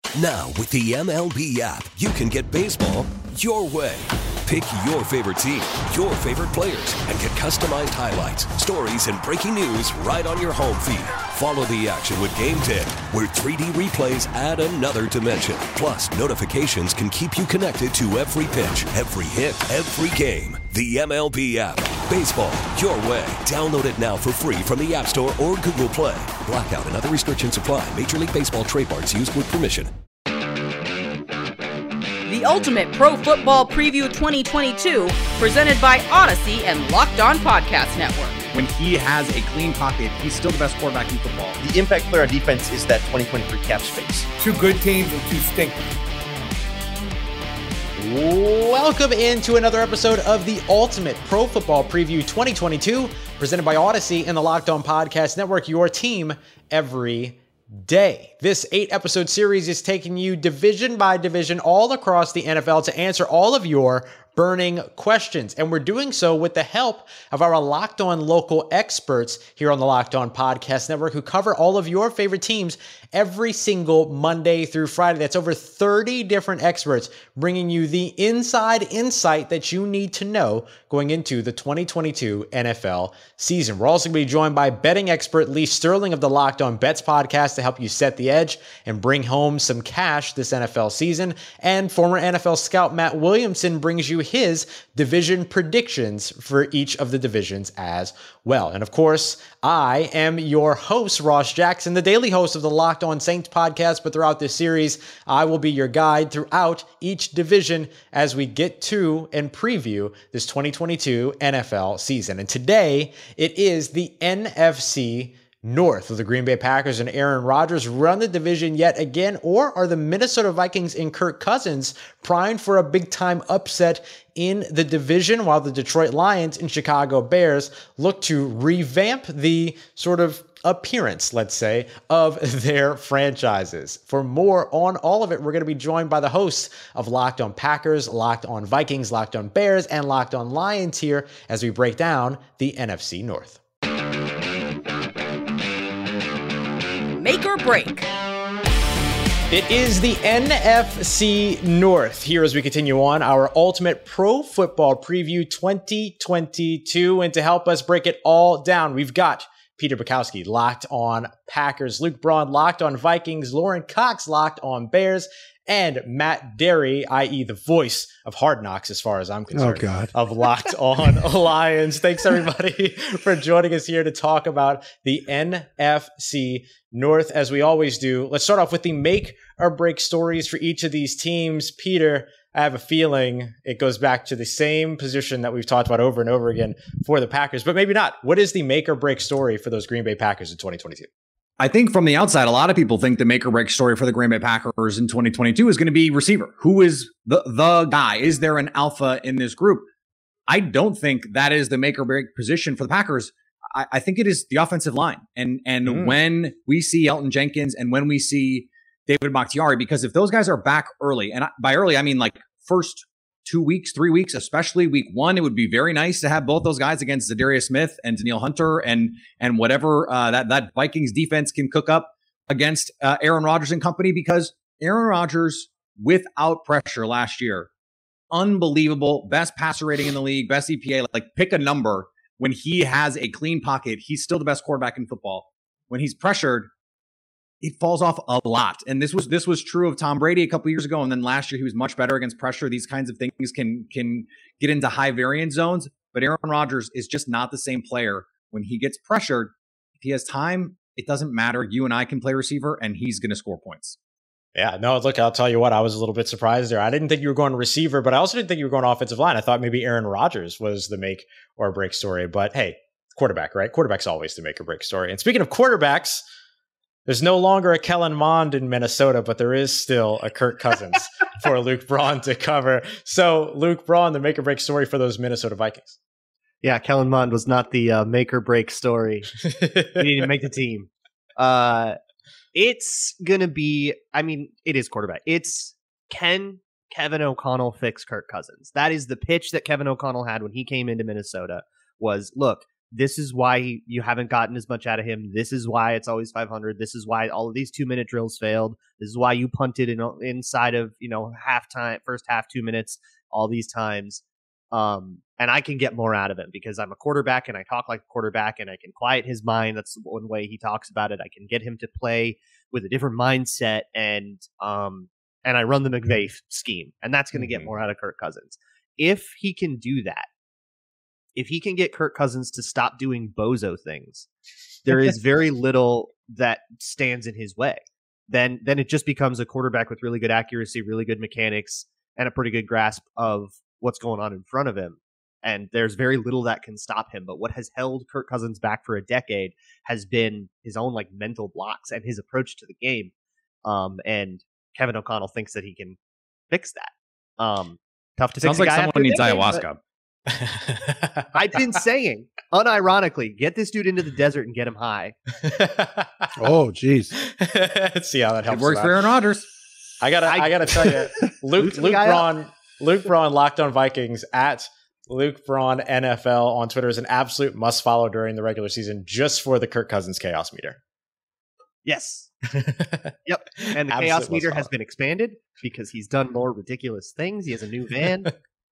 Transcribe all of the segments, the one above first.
Now, with the MLB app, you can get baseball your way. Pick your favorite team, your favorite players, and get customized highlights, stories, and breaking news right on your home feed. Follow the action with Game 10, where 3D replays add another dimension. Plus, notifications can keep you connected to every pitch, every hit, every game. The MLB app. Baseball your way. Download it now for free from the App Store or Google Play. Blackout and other restrictions apply. Major League Baseball trademarks used with permission. The Ultimate Pro Football Preview 2022, presented by Odyssey and Locked On Podcast Network. When he has a clean pocket, he's still the best quarterback in football. The impact player on defense is that 2023 cap space. 2 good teams and 2 stinkers. Welcome into another episode of the Ultimate Pro Football Preview 2022, presented by Odyssey and the Locked On Podcast Network, your team every day. This 8-episode series is taking you division by division all across the NFL to answer all of your burning questions. And we're doing so with the help of our Locked On local experts here on the Locked On Podcast Network, who cover all of your favorite teams every single Monday through Friday. That's over 30 different experts bringing you the inside insight that you need to know going into the 2022 NFL season. We're also going to be joined by betting expert Lee Sterling of the Locked On Bets podcast to help you set the edge and bring home some cash this NFL season. And former NFL scout Matt Williamson brings you his division predictions for each of the divisions as well. And of course, I am your host, Ross Jackson, the daily host of the Locked On Saints podcast. But throughout this series, I will be your guide throughout each division as we get to and preview this 2022 NFL season. And today, it is the NFC North. Will the Green Bay Packers and Aaron Rodgers run the division yet again, or are the Minnesota Vikings and Kirk Cousins primed for a big-time upset in the division, while the Detroit Lions and Chicago Bears look to revamp the sort of appearance, let's say, of their franchises? For more on all of it, we're going to be joined by the hosts of Locked On Packers, Locked On Vikings, Locked On Bears, and Locked On Lions here as we break down the NFC North. Make or break. It is the NFC North here as we continue on our Ultimate Pro Football Preview 2022. And to help us break it all down, we've got Peter Bukowski, Locked On Packers, Luke Braun, Locked On Vikings, Lauren Cox, Locked On Bears, and Matt Derry, i.e. the voice of Hard Knocks as far as I'm concerned, of Locked On Lions. Thanks, everybody, for joining us here to talk about the NFC North, as we always do. Let's start off with the make or break stories for each of these teams. Peter, I have a feeling it goes back to the same position that we've talked about over and over again for the Packers, but maybe not. What is the make or break story for those Green Bay Packers in 2022? I think from the outside, a lot of people think the make or break story for the Green Bay Packers in 2022 is going to be receiver. Who is the guy? Is there an alpha in this group? I don't think that is the make or break position for the Packers. I think it is the offensive line. And when we see Elton Jenkins and when we see David Bakhtiari, because if those guys are back early, and by early, I mean like first 2 weeks, 3 weeks, especially week 1, it would be very nice to have both those guys against Zadarius Smith and Danielle Hunter and whatever that Vikings defense can cook up against Aaron Rodgers and company, because Aaron Rodgers, without pressure last year, unbelievable, best passer rating in the league, best EPA, like pick a number. When he has a clean pocket, he's still the best quarterback in football. When he's pressured, it falls off a lot. And this was true of Tom Brady a couple years ago. And then last year, he was much better against pressure. These kinds of things can get into high variance zones. But Aaron Rodgers is just not the same player when he gets pressured. If he has time, it doesn't matter. You and I can play receiver, and he's going to score points. Yeah, no, look, I'll tell you what, I was a little bit surprised there. I didn't think you were going receiver, but I also didn't think you were going offensive line. I thought maybe Aaron Rodgers was the make or break story. But hey, quarterback, right? Quarterback's always the make or break story. And speaking of quarterbacks, there's no longer a Kellen Mond in Minnesota, but there is still a Kirk Cousins for Luke Braun to cover. So, Luke Braun, the make or break story for those Minnesota Vikings. Yeah, Kellen Mond was not the make or break story. He didn't make the team. It's going to be, I mean, it is quarterback. It's Kevin O'Connell fix Kirk Cousins? That is the pitch that Kevin O'Connell had when he came into Minnesota was, look, This is why you haven't gotten as much out of him. This is why it's always 500. This is why all of these 2-minute drills failed. This is why you punted inside of, halftime, first half, 2 minutes, all these times. And I can get more out of him because I'm a quarterback and I talk like a quarterback and I can quiet his mind. That's one way he talks about it. I can get him to play with a different mindset and I run the McVay scheme, and that's going to get more out of Kirk Cousins. If he can do that, if he can get Kirk Cousins to stop doing bozo things, there is very little that stands in his way. Then it just becomes a quarterback with really good accuracy, really good mechanics, and a pretty good grasp of what's going on in front of him. And there's very little that can stop him. But what has held Kirk Cousins back for a decade has been his own mental blocks and his approach to the game. And Kevin O'Connell thinks that he can fix that. Tough to fix. Sounds like someone needs ayahuasca. I've been saying, unironically, get this dude into the desert and get him high. Oh, geez. Let's see how that helps. It works for Aaron Rodgers. I gotta tell you, Luke Braun, Locked On Vikings at Luke Braun NFL on Twitter is an absolute must follow during the regular season, just for the Kirk Cousins chaos meter. Yes. Yep. And the chaos meter has been expanded because he's done more ridiculous things. He has a new van.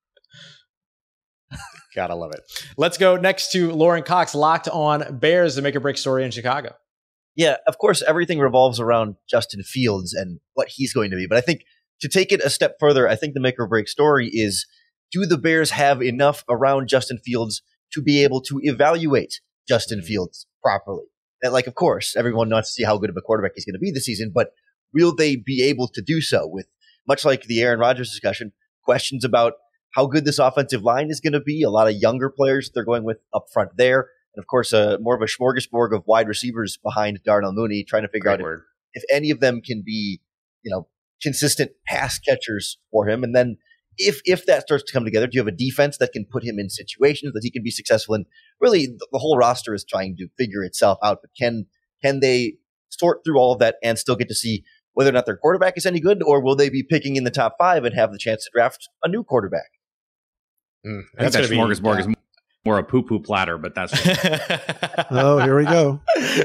Gotta love it. Let's go next to Lauren Cox, Locked On Bears, the make or break story in Chicago. Yeah, of course, everything revolves around Justin Fields and what he's going to be. But I think to take it a step further, I think the make or break story is, do the Bears have enough around Justin Fields to be able to evaluate Justin Fields properly? And of course, everyone wants to see how good of a quarterback he's going to be this season, but will they be able to do so with, much like the Aaron Rodgers discussion, questions about how good this offensive line is going to be, a lot of younger players they're going with up front there, and of course, more of a smorgasbord of wide receivers behind Darnell Mooney, trying to figure out if any of them can be, consistent pass catchers for him. And then if that starts to come together, do you have a defense that can put him in situations that he can be successful in? Really, the whole roster is trying to figure itself out, but can they sort through all of that and still get to see whether or not their quarterback is any good, or will they be picking in the top 5 and have the chance to draft a new quarterback? I think that smorgasbord is more a poo-poo platter, but that's Oh, here we go.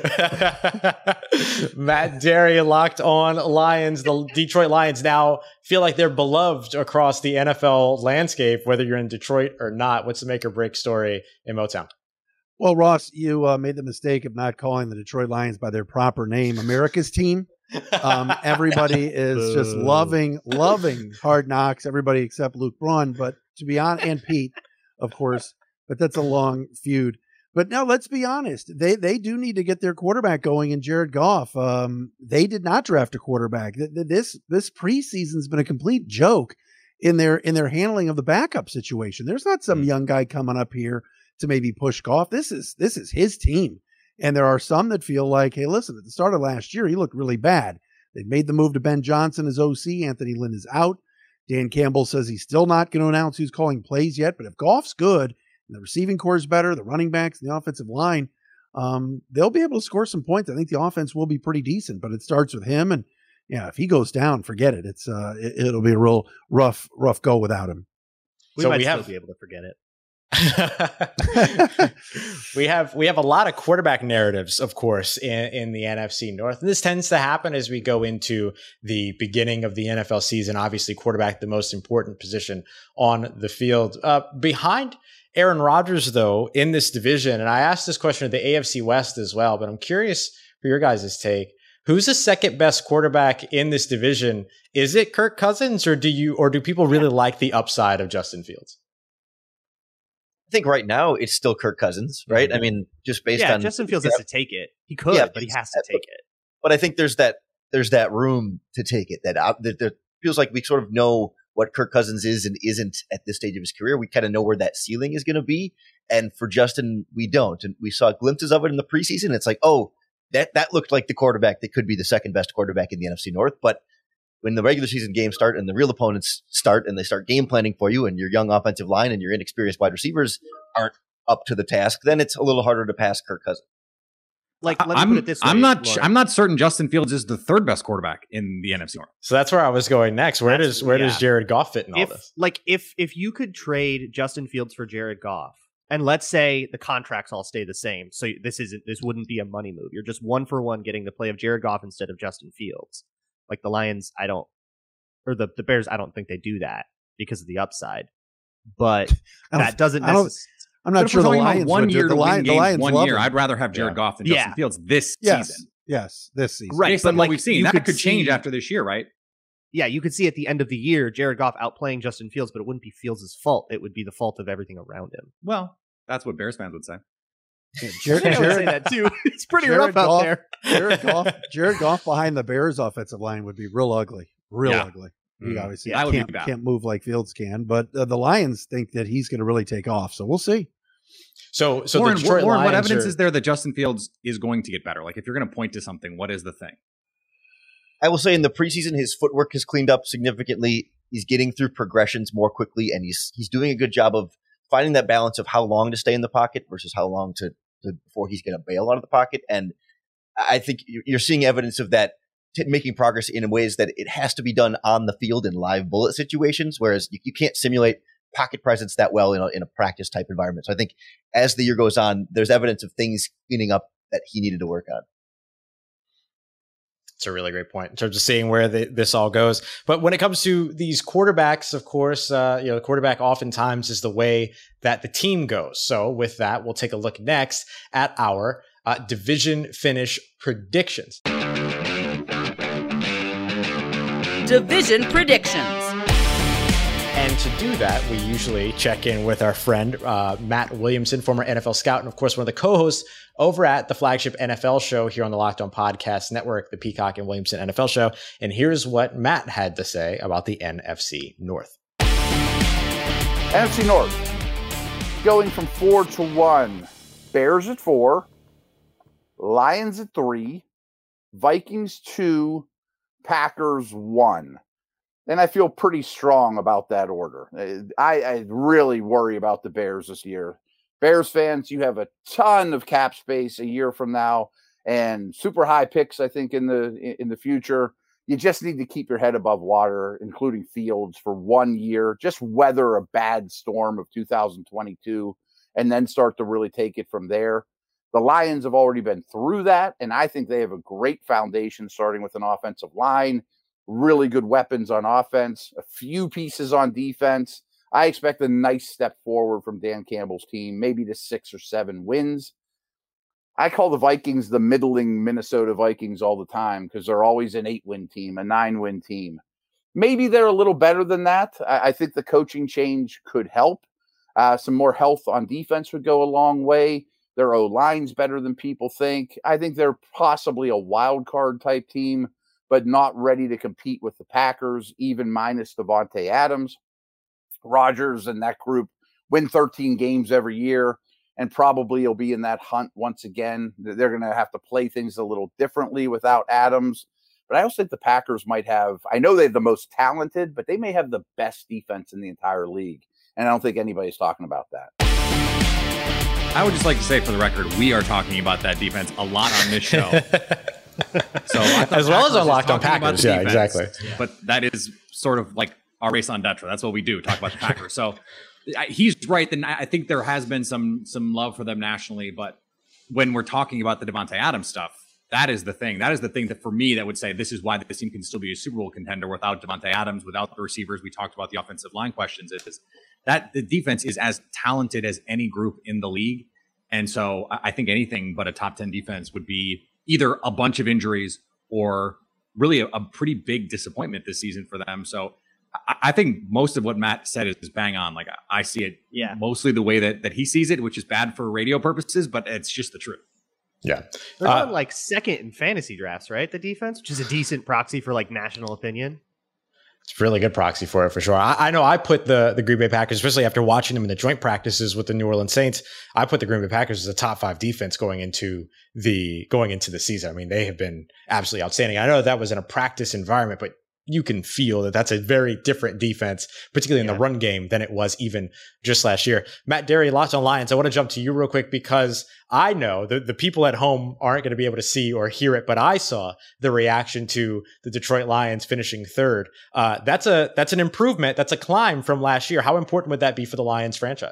Matt Derry, Locked On Lions. The Detroit Lions now feel like they're beloved across the NFL landscape, whether you're in Detroit or not. What's the make or break story in Motown? Well, Ross, you made the mistake of not calling the Detroit Lions by their proper name, America's team. Everybody is just loving Hard Knocks, everybody except Luke Braun, but to be honest, and Pete, of course, but that's a long feud. But now let's be honest, they do need to get their quarterback going in Jared Goff. They did not draft a quarterback. This preseason's been a complete joke in their handling of the backup situation. There's not some young guy coming up here to maybe push Goff. This is his team. And there are some that feel like, hey, listen, at the start of last year, he looked really bad. They've made the move to Ben Johnson as OC. Anthony Lynn is out. Dan Campbell says he's still not going to announce who's calling plays yet. But if Goff's good and the receiving core is better, the running backs and the offensive line, they'll be able to score some points. I think the offense will be pretty decent, but it starts with him. And yeah, if he goes down, forget it. It'll be a real rough go without him. We might still be able to forget it. we have a lot of quarterback narratives, of course, in the NFC North. And this tends to happen as we go into the beginning of the NFL season. Obviously, quarterback, the most important position on the field. Behind Aaron Rodgers, though, in this division, and I asked this question of the AFC West as well, but I'm curious for your guys' take. Who's the second best quarterback in this division? Is it Kirk Cousins, or do people really like the upside of Justin Fields? I think right now it's still Kirk Cousins, right? I mean, just based on Justin Fields has to take it. He could, but he has to take it. But I think there's that room to take it. That feels like we sort of know what Kirk Cousins is and isn't at this stage of his career. We kind of know where that ceiling is going to be, and for Justin, we don't. And we saw glimpses of it in the preseason. It's like, oh, that looked like the quarterback that could be the second best quarterback in the NFC North, but when the regular season games start and the real opponents start and they start game planning for you and your young offensive line and your inexperienced wide receivers aren't up to the task, then it's a little harder to pass Kirk Cousins. Let me put it this way. I'm not certain Justin Fields is the third best quarterback in the NFC North. So that's where I was going next. Where does Jared Goff fit in all this? If you could trade Justin Fields for Jared Goff, And let's say the contracts all stay the same. So this wouldn't be a money move. You're just 1-for-1 getting the play of Jared Goff instead of Justin Fields. Like the Lions, the Bears, I don't think they do that because of the upside. But that doesn't necessarily. I'm not sure the Lions one year the Lions 1 year. I'd rather have Jared Goff than Justin Fields this season. Yes, this season. Right, based on what we've seen, that could change after this year, right? Yeah, you could see at the end of the year Jared Goff outplaying Justin Fields, but it wouldn't be Fields' fault. It would be the fault of everything around him. Well, that's what Bears fans would say. Yeah, Jared would say that too. It's pretty rough out there. Jared Goff behind the Bears' offensive line would be real ugly. Ugly. He obviously can't move like Fields can, but the Lions think that he's going to really take off. So we'll see. So Lauren, the Detroit Lions what evidence is there that Justin Fields is going to get better? Like, if you're going to point to something, what is the thing? I will say in the preseason, his footwork has cleaned up significantly. He's getting through progressions more quickly, and he's doing a good job of finding that balance of how long to stay in the pocket versus how long to before he's going to bail out of the pocket. And I think you're seeing evidence of that making progress in ways that it has to be done on the field in live bullet situations, whereas you can't simulate pocket presence that well in a practice type environment. So I think as the year goes on, there's evidence of things cleaning up that he needed to work on. It's a really great point in terms of seeing where this all goes. But when it comes to these quarterbacks, of course, the quarterback oftentimes is the way that the team goes. So with that, we'll take a look next at our division finish predictions. Division predictions. And to do that, we usually check in with our friend, Matt Williamson, former NFL scout, and of course, one of the co-hosts over at the flagship NFL show here on the Locked On Podcast Network, the Peacock and Williamson NFL show. And here's what Matt had to say about the NFC North. NFC North, going from 4 to 1. Bears at 4, Lions at 3, Vikings 2, Packers 1. And I feel pretty strong about that order. I really worry about the Bears this year. Bears fans, you have a ton of cap space a year from now and super high picks, I think, in the future. You just need to keep your head above water, including Fields, for 1 year. Just weather a bad storm of 2022 and then start to really take it from there. The Lions have already been through that, and I think they have a great foundation starting with an offensive line, really good weapons on offense, a few pieces on defense. I expect a nice step forward from Dan Campbell's team, maybe to 6 or 7 wins. I call the Vikings the middling Minnesota Vikings all the time because they're always an 8-win team, a 9-win team. Maybe they're a little better than that. I think the coaching change could help. Some more health on defense would go a long way. Their O-line's better than people think. I think they're possibly a wild card type team, but not ready to compete with the Packers, even minus Davante Adams. Rodgers and that group win 13 games every year, and probably will be in that hunt once again. They're going to have to play things a little differently without Adams. But I also think the Packers might have, I know they're the most talented, but they may have the best defense in the entire league. And I don't think anybody's talking about that. I would just like to say for the record, we are talking about that defense a lot on this show. So as well as on Locked On Packers. Yeah, exactly. But that is sort of like our race on Detra. That's what we do, talk about the Packers. So he's right. Then I think there has been some love for them nationally. But when we're talking about the Davante Adams stuff, that is the thing. That is the thing that for me that would say this is why this team can still be a Super Bowl contender without Davante Adams, without the receivers. We talked about the offensive line questions. Is that the defense is as talented as any group in the league. And so I think anything but a top 10 defense would be either a bunch of injuries or really a pretty big disappointment this season for them. So I think most of what Matt said is bang on. Like I see it mostly the way that he sees it, which is bad for radio purposes, but it's just the truth. Yeah. They're going like second in fantasy drafts, right? The defense, which is a decent proxy for like national opinion. It's a really good proxy for it, for sure. I know I put the Green Bay Packers, especially after watching them in the joint practices with the New Orleans Saints, I put the Green Bay Packers as a top 5 defense going into the season. I mean, they have been absolutely outstanding. I know that was in a practice environment, but you can feel that that's a very different defense, particularly in the run game, than it was even just last year. Matt Derry, Locked On Lions. I want to jump to you real quick because I know the people at home aren't going to be able to see or hear it, but I saw the reaction to the Detroit Lions finishing 3rd. That's an improvement. That's a climb from last year. How important would that be for the Lions franchise?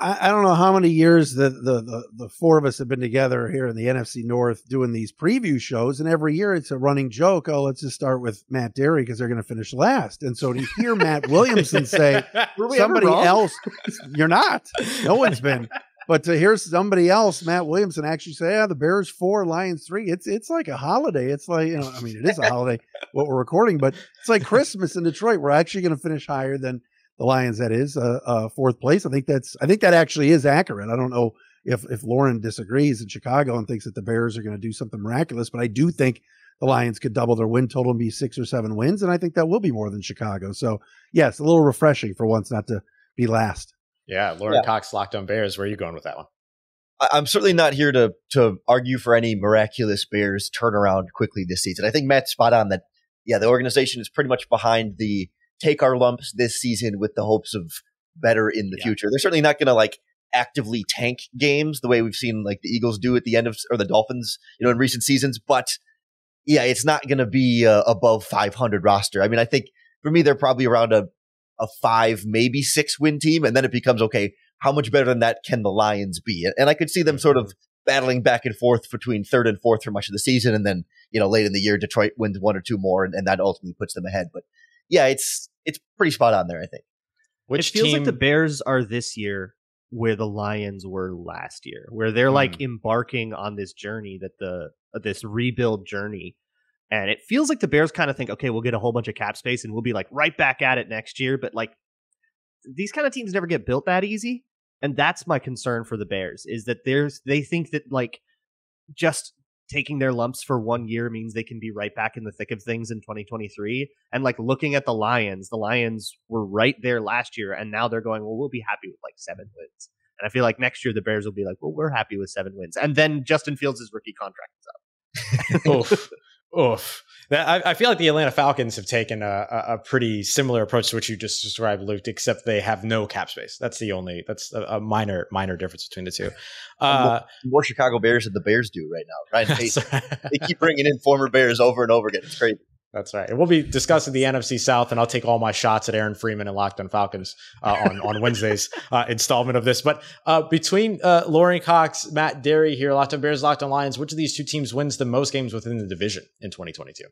I don't know how many years the four of us have been together here in the NFC North doing these preview shows, and every year it's a running joke. Oh, let's just start with Matt Derry because they're going to finish last. And so to hear Matt Williamson say somebody else, you're not. No one's been. But to hear somebody else, Matt Williamson, actually say, "Yeah, the Bears 4, Lions 3." It's like a holiday. It's like, you know, I mean, it is a holiday what we're recording, but it's like Christmas in Detroit. We're actually going to finish higher than the Lions. That is fourth place. I think that actually is accurate. I don't know if Lauren disagrees in Chicago and thinks that the Bears are going to do something miraculous, but I do think the Lions could double their win total and be 6 or 7 wins, and I think that will be more than Chicago. So yes, a little refreshing for once not to be last. Yeah, Lauren Cox, Locked On Bears. Where are you going with that one? I'm certainly not here to argue for any miraculous Bears turnaround quickly this season. I think Matt's spot on that. Yeah, the organization is pretty much behind the take our lumps this season with the hopes of better in the future. They're certainly not going to like actively tank games the way we've seen like the Eagles do at the end of, or the Dolphins, you know, in recent seasons. But yeah, it's not going to be above 500 roster. I mean, I think for me, they're probably around a 5, maybe 6 win team. And then it becomes, okay, how much better than that can the Lions be? And I could see them sort of battling back and forth between 3rd and 4th for much of the season. And then, you know, late in the year, Detroit wins 1 or 2 more, and that ultimately puts them ahead. But yeah, it's pretty spot on there, I think. It feels like the Bears are this year where the Lions were last year, where they're like embarking on this journey this rebuild journey. And it feels like the Bears kind of think, okay, we'll get a whole bunch of cap space and we'll be like right back at it next year. But like these kind of teams never get built that easy. And that's my concern for the Bears, is that they think that like just taking their lumps for 1 year means they can be right back in the thick of things in 2023. And like looking at the Lions were right there last year. And now they're going, well, we'll be happy with like 7 wins. And I feel like next year the Bears will be like, well, we're happy with 7 wins. And then Justin Fields' rookie contract is up. Oof. Oof. I feel like the Atlanta Falcons have taken a pretty similar approach to what you just described, Luke, except they have no cap space. That's a minor difference between the two. More Chicago Bears than the Bears do right now. Right? They keep bringing in former Bears over and over again. It's crazy. That's right. And we'll be discussing the NFC South, and I'll take all my shots at Aaron Freeman and Locked On Falcons on Wednesday's installment of this. But between Lauren Cox, Matt Derry here, Locked On Bears, Locked On Lions, which of these two teams wins the most games within the division in 2022?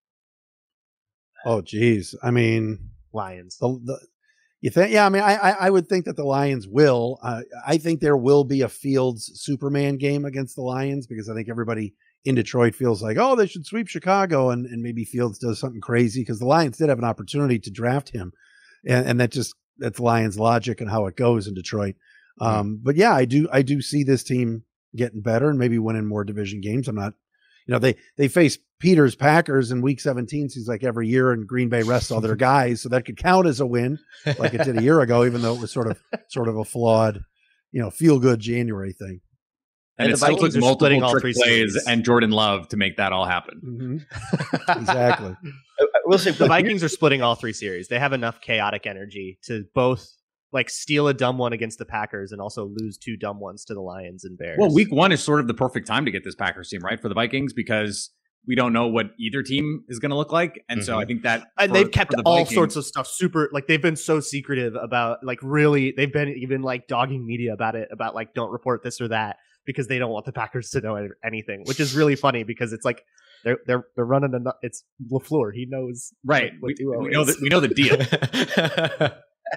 Oh, geez. I mean, Lions. You think? Yeah, I mean, I would think that the Lions will. I think there will be a Fields Superman game against the Lions, because I think everybody in Detroit feels like, oh, they should sweep Chicago, and maybe Fields does something crazy, because the Lions did have an opportunity to draft him, and that's Lions logic and how it goes in Detroit. But yeah, I do see this team getting better and maybe winning more division games. I'm not, they face Peter's Packers in week 17, seems like every year, and Green Bay rests all their guys, so that could count as a win, like it did a year ago, even though it was sort of a flawed, feel good January thing. And it took multiple trick plays and Jordan Love to make that all happen. Mm-hmm. Exactly. I will say the Vikings are splitting all 3 series. They have enough chaotic energy to both like steal a dumb one against the Packers and also lose 2 dumb ones to the Lions and Bears. Well, week 1 is sort of the perfect time to get this Packers team, right, for the Vikings, because we don't know what either team is going to look like. And so I think that they've kept all sorts of stuff super, like they've been so secretive about, like, really, they've been even like dogging media about it, about like, don't report this or that, because they don't want the Packers to know anything, which is really funny, because it's like they're running it's LaFleur. He knows, right? What we know the deal.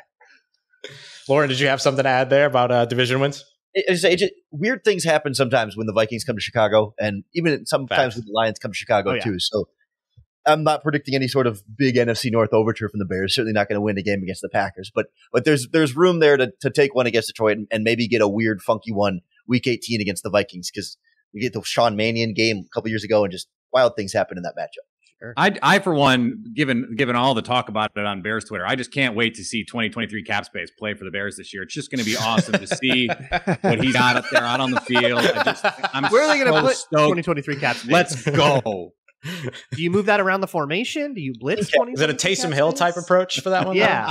Lauren, did you have something to add there about division wins? Weird things happen sometimes when the Vikings come to Chicago, and even sometimes when the Lions come to Chicago too. So I'm not predicting any sort of big NFC North overture from the Bears. Certainly not going to win a game against the Packers, but there's room there to take one against Detroit and maybe get a weird, funky one week 18 against the Vikings, because we get the Sean Mannion game a couple years ago, and just wild things happen in that matchup. Sure. I for one, given all the talk about it on Bears Twitter, I just can't wait to see 2023 cap space play for the Bears this year. It's just going to be awesome to see what he got up there out on the field. Where are they going to put 2023 cap space? Let's go. Do you move that around the formation? Do you blitz? Is it a Taysom Hill type approach for that one? Yeah.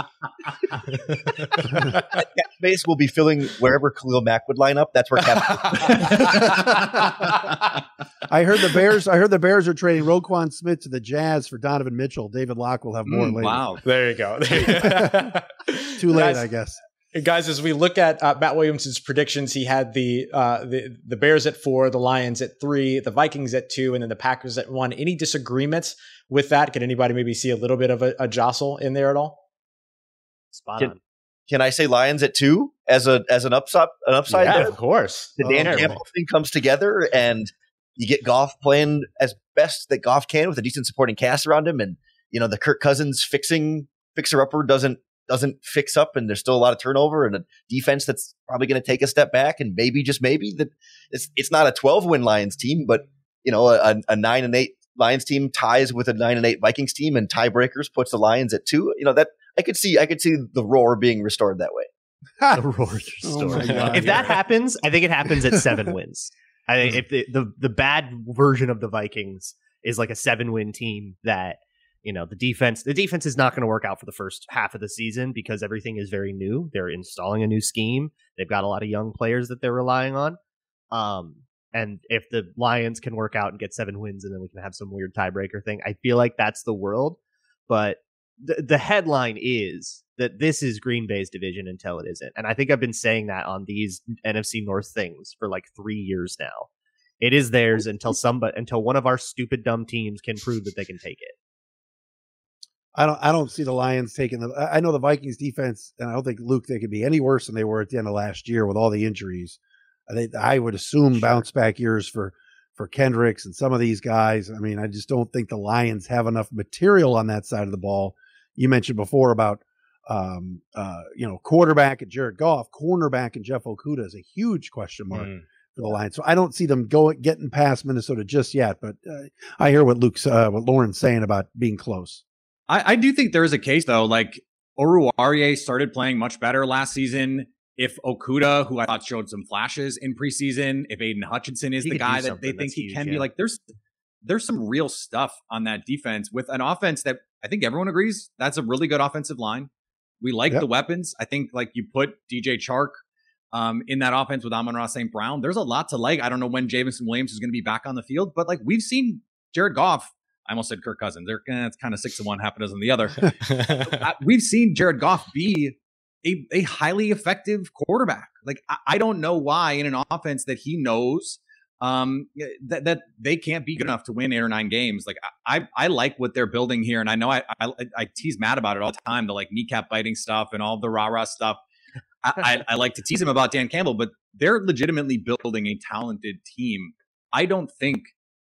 Cap space will be filling wherever Khalil Mack would line up. That's where cap. I heard the Bears are trading Roquan Smith to the Jazz for Donovan Mitchell. David Locke will have more later. Wow. There you go. Too late, I guess. Guys, as we look at Matt Williamson's predictions, he had the Bears at 4, the Lions at 3, the Vikings at 2, and then the Packers at 1. Any disagreements with that? Can anybody maybe see a little bit of a jostle in there at all? Spot on. Can I say Lions at 2 as an upside? Yeah, there? of course. The Dan Campbell thing comes together, and you get Goff playing as best that Goff can with a decent supporting cast around him, and the Kirk Cousins fixer-upper doesn't fix up, and there's still a lot of turnover and a defense that's probably going to take a step back, and maybe, just maybe, that it's not a 12-win Lions team, but a 9-8 Lions team ties with a 9-8 Vikings team, and tiebreakers puts the Lions at 2. That I could see the roar being restored that way. The roar restored. If that happens, I think it happens at 7 wins. I think if the bad version of the Vikings is like a 7-win team that, the defense is not going to work out for the first half of the season because everything is very new. They're installing a new scheme. They've got a lot of young players that they're relying on. And if the Lions can work out and get 7 wins, and then we can have some weird tiebreaker thing, I feel like that's the world. But the headline is that this is Green Bay's division until it isn't. And I think I've been saying that on these NFC North things for like 3 years now. It is theirs until one of our stupid, dumb teams can prove that they can take it. I don't see the Lions taking I know the Vikings defense, and I don't think, Luke, they could be any worse than they were at the end of last year with all the injuries. I would assume bounce back years for Kendricks and some of these guys. I mean, I just don't think the Lions have enough material on that side of the ball. You mentioned before about quarterback and Jared Goff, cornerback and Jeff Okudah is a huge question mark for the Lions. So I don't see them getting past Minnesota just yet. But I hear what Lauren's saying about being close. I do think there is a case, though. Like, Oruwariye started playing much better last season. If Okudah, who I thought showed some flashes in preseason, if Aiden Hutchinson is the guy that they think he can be, like, there's some real stuff on that defense with an offense that I think everyone agrees that's a really good offensive line. We like the weapons. I think, like, you put DJ Chark in that offense with Amon-Ra St. Brown. There's a lot to like. I don't know when Jameson Williams is going to be back on the field, but, like, we've seen Jared Goff. I almost said Kirk Cousins. It's kind of 6 of one, half a dozen of the other. We've seen Jared Goff be a highly effective quarterback. Like, I don't know why in an offense that he knows that they can't be good enough to win 8 or 9 games. Like, I like what they're building here, and I know I tease Matt about it all the time, the like kneecap biting stuff and all the rah-rah stuff. I like to tease him about Dan Campbell, but they're legitimately building a talented team. I don't think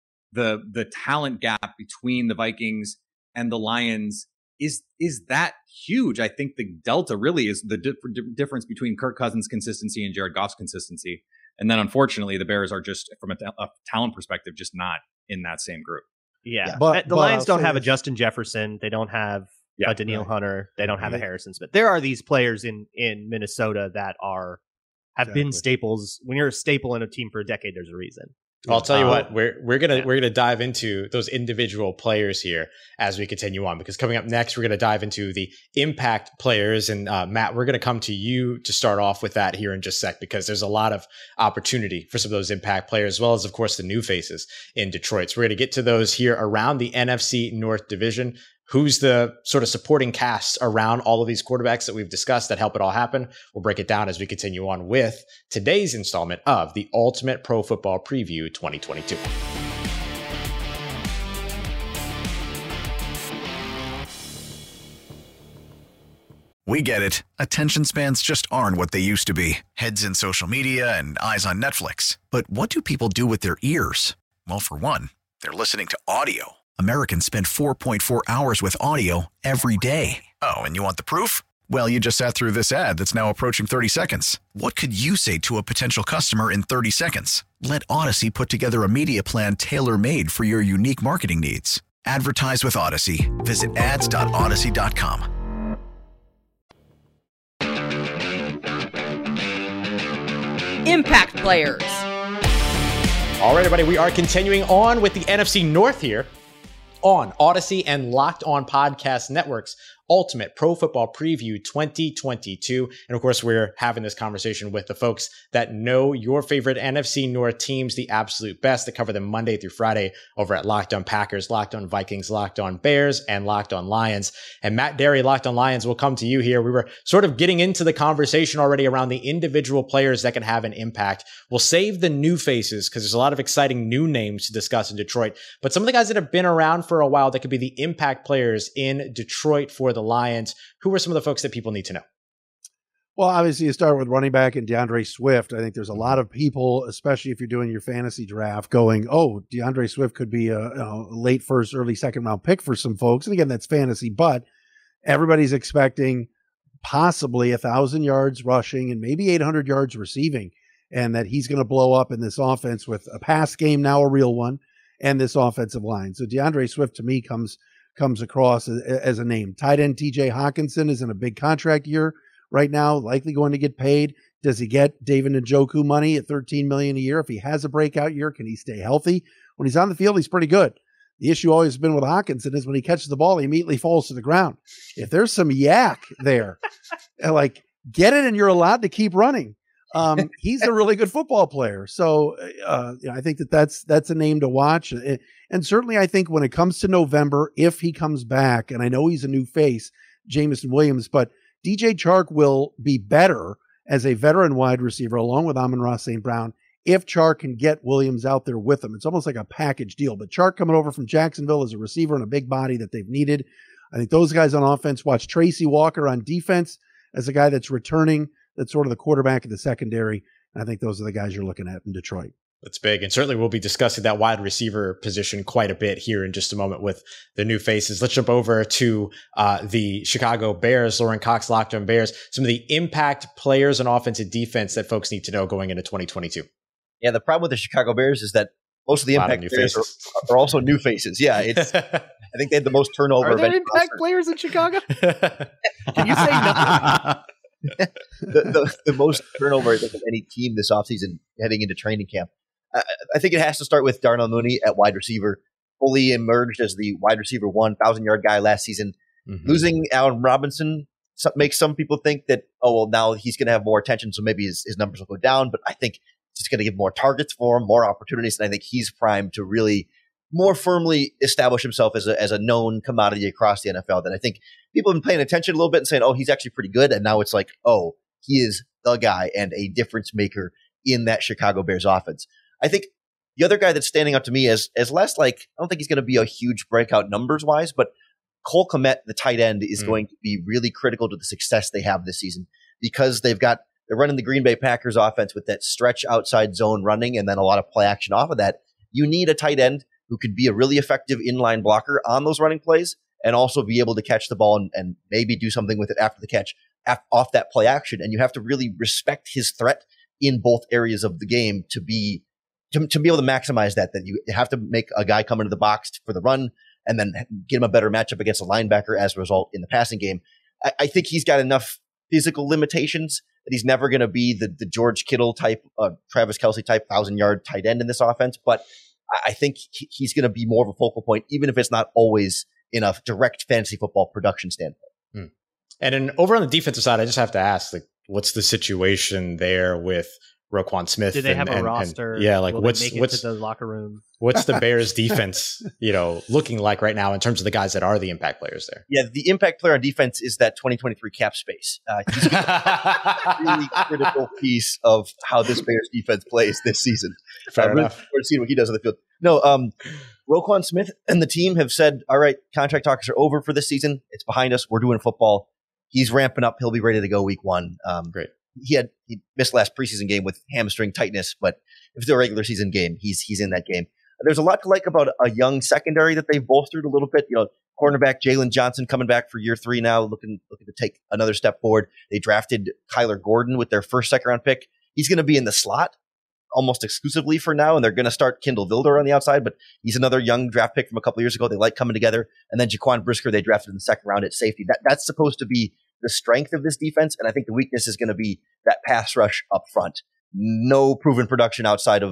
the talent gap between the Vikings and the Lions is that huge. I think the delta really is the difference between Kirk Cousins' consistency and Jared Goff's consistency. And then, unfortunately, the Bears are just, from a talent perspective, just not in that same group. Yeah, but the Lions don't have a Justin Jefferson. They don't have a Danielle Hunter. They don't have a Harrison Smith. There are these players in Minnesota that have been staples. When you're a staple in a team for a decade, there's a reason. I'll tell you what, we're gonna dive into those individual players here as we continue on, because coming up next, we're gonna dive into the impact players. And Matt, we're gonna come to you to start off with that here in just a sec, because there's a lot of opportunity for some of those impact players, as well as, of course, the new faces in Detroit. So we're gonna get to those here around the NFC North Division. Who's the sort of supporting cast around all of these quarterbacks that we've discussed that help it all happen? We'll break it down as we continue on with today's installment of the Ultimate Pro Football Preview 2022. We get it. Attention spans just aren't what they used to be. Heads in social media and eyes on Netflix. But what do people do with their ears? Well, for one, they're listening to audio. Americans spend 4.4 hours with audio every day. Oh, and you want the proof? Well, you just sat through this ad that's now approaching 30 seconds. What could you say to a potential customer in 30 seconds? Let Odyssey put together a media plan tailor-made for your unique marketing needs. Advertise with Odyssey. Visit ads.odyssey.com. Impact players. All right, everybody, we are continuing on with the NFC North here on Odyssey and Locked On Podcast Network's Ultimate Pro Football Preview 2022. And of course, we're having this conversation with the folks that know your favorite NFC North teams the absolute best, that cover them Monday through Friday over at Locked On Packers, Locked On Vikings, Locked On Bears, and Locked On Lions. And Matt Derry, Locked On Lions, will come to you here. We were sort of getting into the conversation already around the individual players that can have an impact. We'll save the new faces because there's a lot of exciting new names to discuss in Detroit. But some of the guys that have been around for a while that could be the impact players in Detroit for the Lions, who are some of the folks that people need to know? Well, obviously, you start with running back and DeAndre Swift. I think there's a lot of people, especially if you're doing your fantasy draft, going, oh, DeAndre Swift could be a late first, early second round pick for some folks. And again, that's fantasy, but everybody's expecting possibly 1,000 yards rushing and maybe 800 yards receiving, and that he's going to blow up in this offense with a pass game, now a real one, and this offensive line. So DeAndre Swift, to me, comes across as a name. Tight end TJ Hawkinson is in a big contract year right now, likely going to get paid. Does he get David Njoku money at $13 million a year? If he has a breakout year, can he stay healthy? When he's on the field, he's pretty good. The issue always been with Hawkinson is when he catches the ball, he immediately falls to the ground. If there's some yak there, like, get it and you're allowed to keep running. He's a really good football player. So I think that's a name to watch. And certainly I think when it comes to November, if he comes back, and I know he's a new face, Jameson Williams, but DJ Chark will be better as a veteran wide receiver along with Amon-Ra St. Brown if Chark can get Williams out there with him. It's almost like a package deal. But Chark coming over from Jacksonville as a receiver and a big body that they've needed. I think those guys on offense. Watch Tracy Walker on defense as a guy that's returning, that's sort of the quarterback of the secondary. And I think those are the guys you're looking at in Detroit. That's big. And certainly we'll be discussing that wide receiver position quite a bit here in just a moment with the new faces. Let's jump over to the Chicago Bears. Lauren Cox, Locked On Bears. Some of the impact players on offense and defense that folks need to know going into 2022. Yeah, the problem with the Chicago Bears is that most of the impact players are also new faces. Yeah, it's. I think they had the most turnover. Are there impact players in Chicago? Can you say nothing? the most turnover, I think, of any team this offseason heading into training camp. I think it has to start with Darnell Mooney at wide receiver, fully emerged as the wide receiver 1,000-yard guy last season. Mm-hmm. Losing Allen Robinson makes some people think that, now he's going to have more attention, so maybe his numbers will go down. But I think it's just going to give more targets for him, more opportunities, and I think he's primed to really more firmly establish himself as a known commodity across the NFL. That I think people have been paying attention a little bit and saying, he's actually pretty good. And now it's like, he is the guy and a difference maker in that Chicago Bears offense. I think the other guy that's standing out to me as less I don't think he's going to be a huge breakout numbers wise, but Cole Kmet, the tight end, is going to be really critical to the success they have this season because they're running the Green Bay Packers offense with that stretch outside zone running and then a lot of play action off of that. You need a tight end who could be a really effective inline blocker on those running plays and also be able to catch the ball and maybe do something with it after the catch off that play action. And you have to really respect his threat in both areas of the game to be able to maximize that you have to make a guy come into the box for the run and then get him a better matchup against a linebacker as a result in the passing game. I think he's got enough physical limitations that he's never going to be the George Kittle type, Travis Kelce type 1,000-yard tight end in this offense. But I think he's going to be more of a focal point, even if it's not always in a direct fantasy football production standpoint. And over on the defensive side, I just have to ask, what's the situation there with Roquan Smith? Do they have a roster? Will what's they make it to the locker room? What's the Bears defense, looking like right now in terms of the guys that are the impact players there? Yeah, the impact player on defense is that 2023 cap space. He's a really critical piece of how this Bears defense plays this season. Fair enough. We're seeing what he does on the field. No, Roquan Smith and the team have said, all right, contract talks are over for this season. It's behind us. We're doing football. He's ramping up. He'll be ready to go week 1. Great. He missed last preseason game with hamstring tightness, but if it's a regular season game, he's in that game. There's a lot to like about a young secondary that they've bolstered a little bit. Cornerback Jalen Johnson coming back for year 3 now, looking to take another step forward. They drafted Kyler Gordon with their first second-round pick. He's going to be in the slot almost exclusively for now, and they're going to start Kendall Vilder on the outside, but he's another young draft pick from a couple years ago. They like coming together. And then Jaquan Brisker, they drafted in the second round at safety. That's supposed to be the strength of this defense, and I think the weakness is going to be that pass rush up front. No proven production outside of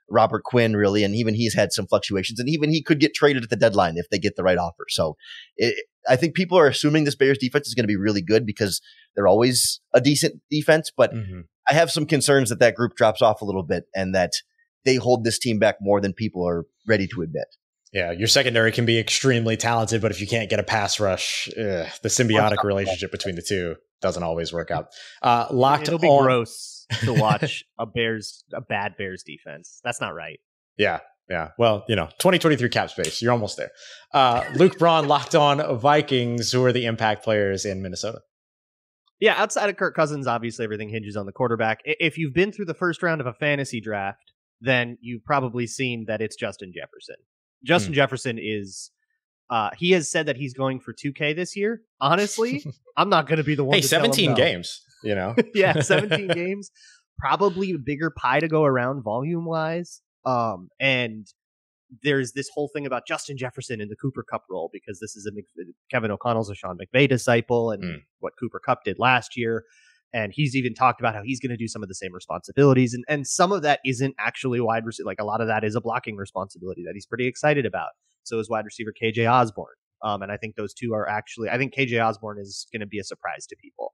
Robert Quinn, really, and even he's had some fluctuations, and even he could get traded at the deadline if they get the right offer. So I think people are assuming this Bears defense is going to be really good because they're always a decent defense, but I have some concerns that group drops off a little bit and that they hold this team back more than people are ready to admit. Yeah, your secondary can be extremely talented, but if you can't get a pass rush, the symbiotic relationship between the two doesn't always work out. It'll be gross to watch a bad Bears defense. That's not right. Yeah. Well, 2023 cap space. You're almost there. Luke Braun, Locked On Vikings. Who are the impact players in Minnesota? Yeah, outside of Kirk Cousins, obviously everything hinges on the quarterback. If you've been through the first round of a fantasy draft, then you've probably seen that it's Justin Jefferson. Justin Jefferson is, he has said that he's going for 2K this year. Honestly, I'm not going to be the one to 17 tell him games, Yeah, 17 games. Probably a bigger pie to go around volume-wise. And there's this whole thing about Justin Jefferson in the Cooper Kupp role because this is Kevin O'Connell's a Sean McVay disciple and what Cooper Kupp did last year. And he's even talked about how he's going to do some of the same responsibilities. And some of that isn't actually wide receiver. Like a lot of that is a blocking responsibility that he's pretty excited about. So is wide receiver KJ Osborne. And I think those two are actually, I think KJ Osborne is going to be a surprise to people.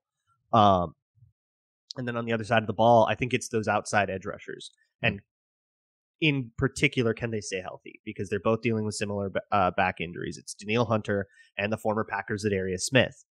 And then on the other side of the ball, I think it's those outside edge rushers. And in particular, can they stay healthy? Because they're both dealing with similar back injuries. It's Danielle Hunter and the former Packers Zadarius Smith.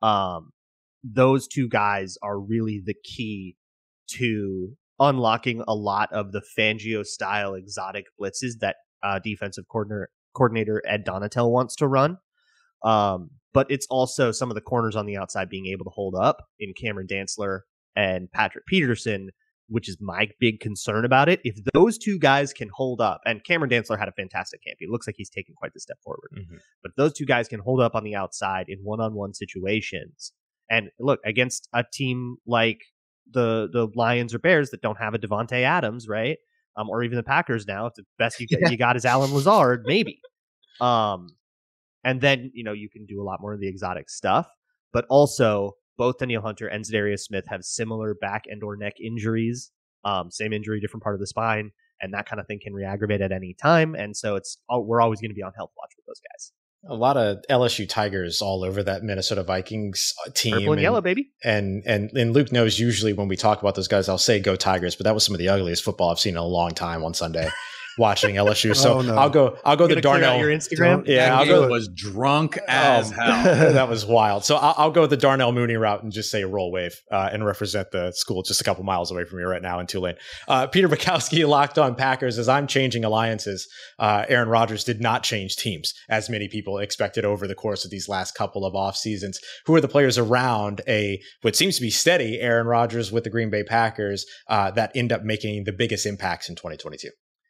Those two guys are really the key to unlocking a lot of the Fangio-style exotic blitzes that defensive coordinator Ed Donatel wants to run. But it's also some of the corners on the outside being able to hold up in Cameron Dantzler and Patrick Peterson, which is my big concern about it. If those two guys can hold up, and Cameron Dantzler had a fantastic camp. He looks like he's taken quite the step forward. But if those two guys can hold up on the outside in one-on-one situations, and look, against a team like the Lions or Bears that don't have a Devontae Adams, right? Or even the Packers now, if the best you got is Alan Lazard, maybe. And then, you can do a lot more of the exotic stuff. But also, both Danielle Hunter and Zadarius Smith have similar back and or neck injuries. Same injury, different part of the spine. And that kind of thing can re-aggravate at any time. And so we're always going to be on health watch with those guys. A lot of LSU Tigers all over that Minnesota Vikings team. Purple and yellow, baby. And Luke knows usually when we talk about those guys, I'll say go Tigers, but that was some of the ugliest football I've seen in a long time on Sunday watching LSU. So I'll go the Darnell. Your Instagram? I'll go. Was drunk as hell. That was wild. So I'll go the Darnell Mooney route and just say roll wave and represent the school just a couple miles away from me right now in Tulane. Peter Bukowski, Locked On Packers. As I'm changing alliances, Aaron Rodgers did not change teams as many people expected over the course of these last couple of off seasons. Who are the players around what seems to be steady Aaron Rodgers with the Green Bay Packers that end up making the biggest impacts in 2022?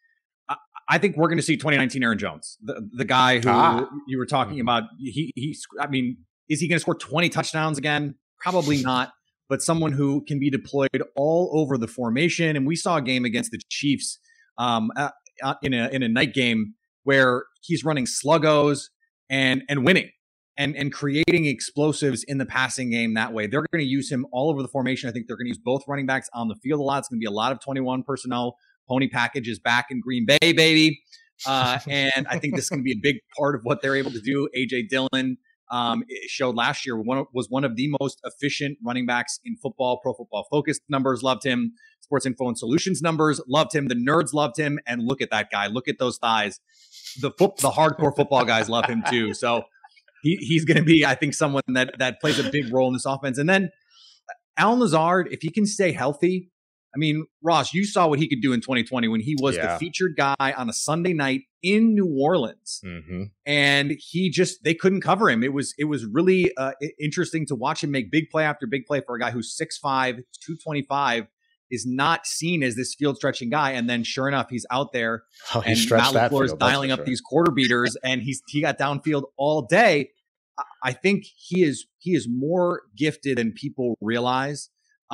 I think we're going to see 2019 Aaron Jones, the guy who you were talking about. Is he going to score 20 touchdowns again? Probably not, but someone who can be deployed all over the formation. And we saw a game against the Chiefs in a night game where he's running sluggos and winning and creating explosives in the passing game that way. They're going to use him all over the formation. I think they're going to use both running backs on the field a lot. It's going to be a lot of 21 personnel. Pony package is back in Green Bay, baby. And I think this is going to be a big part of what they're able to do. A.J. Dillon showed last year was one of the most efficient running backs in football. Pro Football Focus numbers loved him. Sports Info and Solutions numbers loved him. The nerds loved him. And look at that guy. Look at those thighs. The hardcore football guys love him too. So he's going to be, I think, someone that plays a big role in this offense. And then Alan Lazard, if he can stay healthy, I mean, Ross, you saw what he could do in 2020 when he was the featured guy on a Sunday night in New Orleans. And they couldn't cover him. It was really interesting to watch him make big play after big play for a guy who's 6'5", 225, is not seen as this field stretching guy. And then sure enough, he's out there and Matt LaFleur is dialing up these quarter beaters and he got downfield all day. I think he is more gifted than people realize.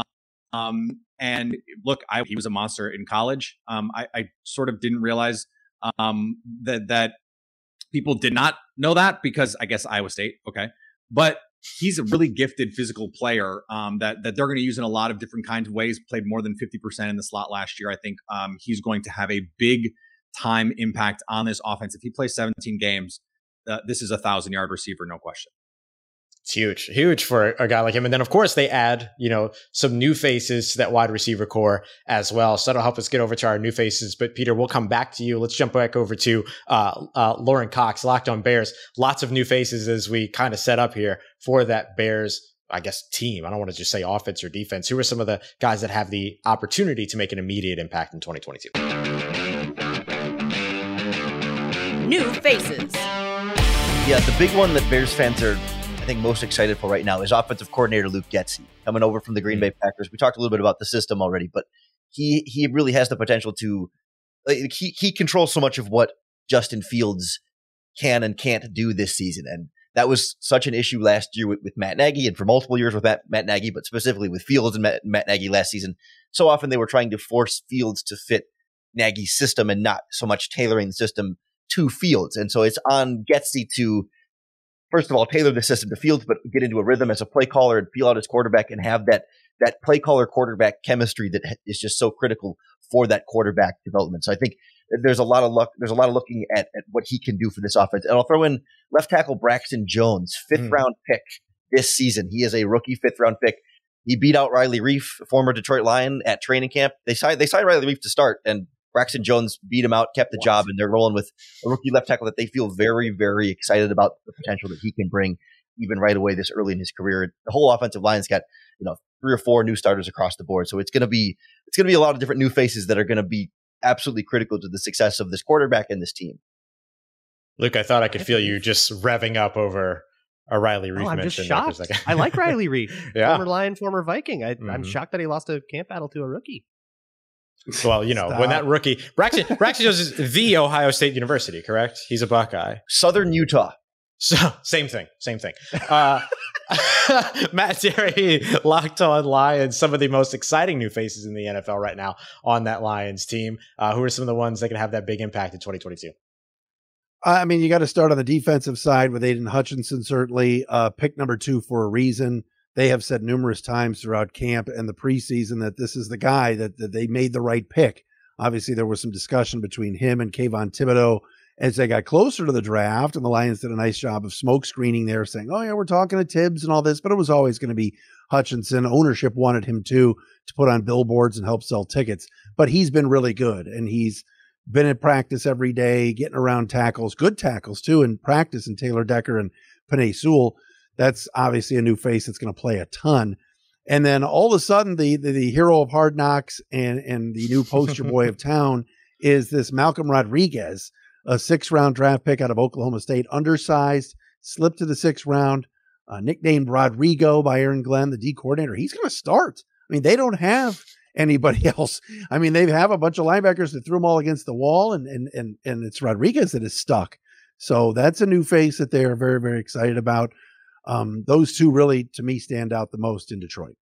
And look, he was a monster in college. I sort of didn't realize that people did not know that because I guess Iowa State. Okay. But he's a really gifted physical player that they're going to use in a lot of different kinds of ways. Played more than 50% in the slot last year. I think he's going to have a big time impact on this offense. If he plays 17 games, this is a 1,000-yard receiver, no question. It's huge for a guy like him. And then, of course, they add, some new faces to that wide receiver core as well. So that'll help us get over to our new faces. But Peter, we'll come back to you. Let's jump back over to Lauren Cox, Locked On Bears. Lots of new faces as we kind of set up here for that Bears, I guess, team. I don't want to just say offense or defense. Who are some of the guys that have the opportunity to make an immediate impact in 2022? New faces. Yeah, the big one that Bears fans are, I think, most excited for right now is offensive coordinator Luke Getsy, coming over from the Green Bay Packers. We talked a little bit about the system already, but he really has the potential to he controls so much of what Justin Fields can and can't do this season. And that was such an issue last year with Matt Nagy, and for multiple years with Matt Nagy, but specifically with Fields and Matt Nagy last season. So often they were trying to force Fields to fit Nagy's system and not so much tailoring the system to Fields. And so it's on Getsy to, first of all, tailor the system to Fields, but get into a rhythm as a play caller and feel out his quarterback and have that play caller quarterback chemistry that is just so critical for that quarterback development. So I think there's a lot of luck. There's a lot of looking at what he can do for this offense. And I'll throw in left tackle Braxton Jones, 5th round pick this season. He is a rookie 5th round pick. He beat out Riley Reif, former Detroit Lion, at training camp. They signed Riley Reif to start, and Braxton Jones beat him out, kept the job, and they're rolling with a rookie left tackle that they feel very, very excited about the potential that he can bring even right away this early in his career. The whole offensive line's got, 3 or 4 new starters across the board. So it's going to be a lot of different new faces that are going to be absolutely critical to the success of this quarterback and this team. Luke, I thought I could feel you just revving up over a Riley Reif I'm mention. just shocked. I like Riley Reif. Yeah. Former Lion, former Viking. I'm shocked that he lost a camp battle to a rookie. Well, when that rookie, Braxton Jones is the Ohio State University, correct? He's a Buckeye. Southern Utah. So same thing. Matt Derry, Locked On Lions, some of the most exciting new faces in the NFL right now on that Lions team. Who are some of the ones that can have that big impact in 2022? I mean, you got to start on the defensive side with Aiden Hutchinson, certainly pick number 2 for a reason. They have said numerous times throughout camp and the preseason that this is the guy that they made the right pick. Obviously, there was some discussion between him and Kayvon Thibodeau as they got closer to the draft, and the Lions did a nice job of smoke screening there, saying, oh, yeah, we're talking to Tibbs and all this, but it was always going to be Hutchinson. Ownership wanted him to put on billboards and help sell tickets, but he's been really good, and he's been in practice every day, getting around tackles, good tackles, too, in practice, and Taylor Decker and Penei Sewell. That's obviously a new face that's going to play a ton. And then all of a sudden, the hero of Hard Knocks and the new poster boy of town is this Malcolm Rodriguez, a 6th-round draft pick out of Oklahoma State, undersized, slipped to the 6th round, nicknamed Rodrigo by Aaron Glenn, the D coordinator. He's going to start. I mean, they don't have anybody else. I mean, they have a bunch of linebackers that threw them all against the wall, and it's Rodriguez that is stuck. So that's a new face that they are very, very excited about. Those two really, to me, stand out the most in Detroit.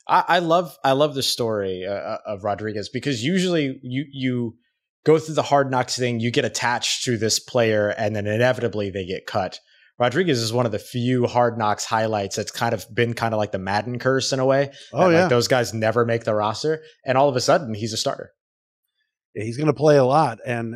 I love the story of Rodriguez, because usually you go through the Hard Knocks thing, you get attached to this player, and then inevitably they get cut. Rodriguez is one of the few Hard Knocks highlights that's kind of been like the Madden curse in a way. Oh, yeah. Like those guys never make the roster, and all of a sudden he's a starter. Yeah, he's going to play a lot, and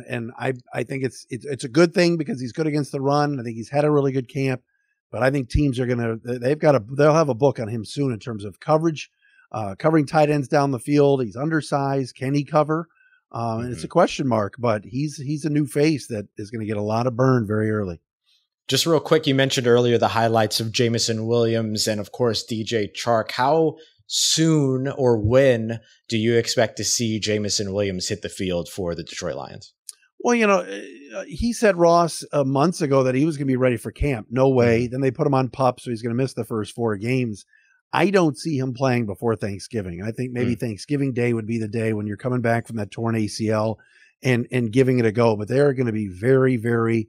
I think it's a good thing because he's good against the run. I think he's had a really good camp. But I think teams are they'll have a book on him soon in terms of coverage, covering tight ends down the field. He's undersized. Can he cover? And it's a question mark, but he's a new face that is going to get a lot of burn very early. Just real quick, you mentioned earlier the highlights of Jameson Williams and, of course, DJ Chark. How soon or when do you expect to see Jameson Williams hit the field for the Detroit Lions? Well, he said, Ross, months ago that he was going to be ready for camp. No way. Then they put him on PUP, so he's going to miss the first 4 games. I don't see him playing before Thanksgiving. I think maybe Thanksgiving Day would be the day when you're coming back from that torn ACL and giving it a go. But they're going to be very, very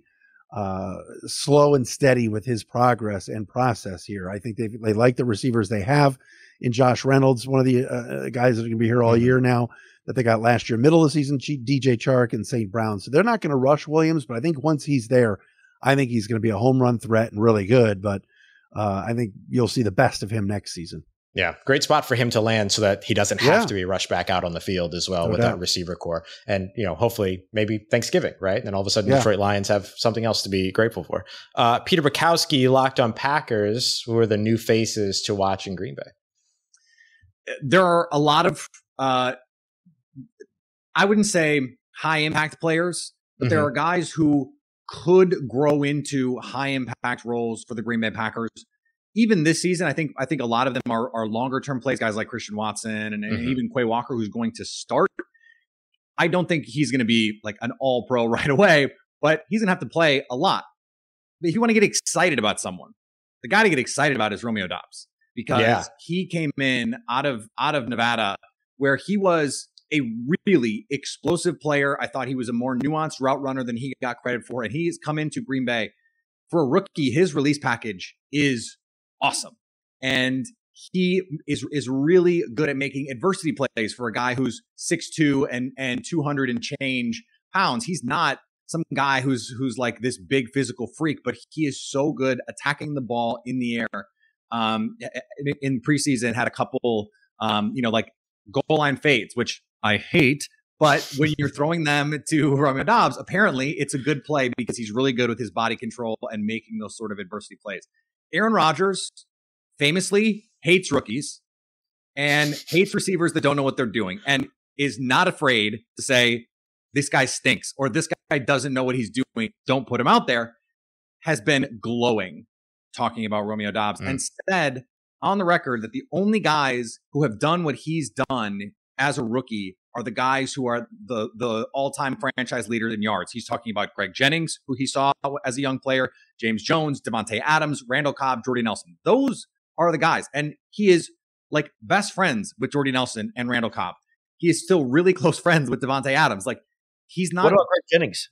slow and steady with his progress and process here. I think they like the receivers they have in Josh Reynolds, one of the guys that are going to be here all year now, that they got last year, middle of the season, DJ Chark and St. Brown. So they're not going to rush Williams, but I think once he's there, I think he's going to be a home run threat and really good. But I think you'll see the best of him next season. Yeah, great spot for him to land so that he doesn't have to be rushed back out on the field as well with that receiver core. And, hopefully maybe Thanksgiving, right? And then all of a sudden Detroit Lions have something else to be grateful for. Peter Bukowski, Locked on Packers, who are the new faces to watch in Green Bay? There are a lot of, I wouldn't say high impact players, but there are guys who could grow into high impact roles for the Green Bay Packers. Even this season, I think a lot of them are longer term plays, guys like Christian Watson and even Quay Walker, who's going to start. I don't think he's going to be like an all pro right away, but he's going to have to play a lot. But if you want to get excited about someone, the guy to get excited about is Romeo Doubs, because he came in out of Nevada where he was a really explosive player. I thought he was a more nuanced route runner than he got credit for. And he's come into Green Bay for a rookie. His release package is awesome. And he is really good at making adversity plays for a guy who's 6'2" and 200 and change pounds. He's not some guy who's like this big physical freak, but he is so good attacking the ball in the air. In preseason had a couple, like goal line fades, which I hate. But when you're throwing them to Romeo Doubs, apparently it's a good play because he's really good with his body control and making those sort of adversity plays. Aaron Rodgers famously hates rookies and hates receivers that don't know what they're doing and is not afraid to say, this guy stinks or this guy doesn't know what he's doing. Don't put him out there. Has been glowing talking about Romeo Doubs and said on the record that the only guys who have done what he's done as a rookie are the guys who are the all-time franchise leader in yards. He's talking about Greg Jennings, who he saw as a young player, James Jones, Devontae Adams, Randall Cobb, Jordy Nelson. Those are the guys. And he is like best friends with Jordy Nelson and Randall Cobb. He is still really close friends with Devontae Adams. Like, he's not. What about Greg Jennings?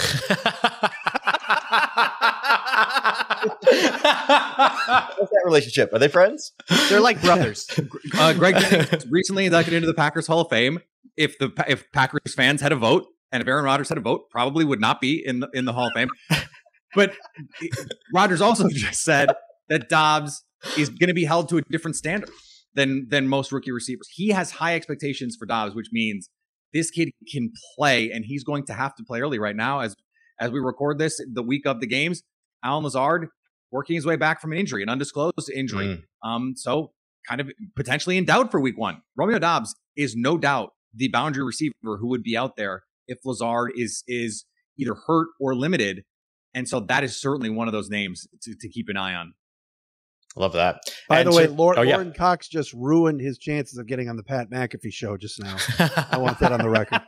What's that relationship? Are they friends? They're like brothers. Greg Jennings recently inducted into the Packers Hall of Fame. If Packers fans had a vote, and if Aaron Rodgers had a vote, probably would not be in the Hall of Fame. But Rodgers also just said that Doubs is going to be held to a different standard than most rookie receivers. He has high expectations for Doubs, which means this kid can play, and he's going to have to play early. Right now, as we record this, the week of the games, Allen Lazard working his way back from an injury, an undisclosed injury. So kind of potentially in doubt for week one. Romeo Doubs is no doubt the boundary receiver who would be out there if Lazard is either hurt or limited. And so that is certainly one of those names to keep an eye on. Love that. By the way, Lauren Cox just ruined his chances of getting on the Pat McAfee show just now. I want that on the record.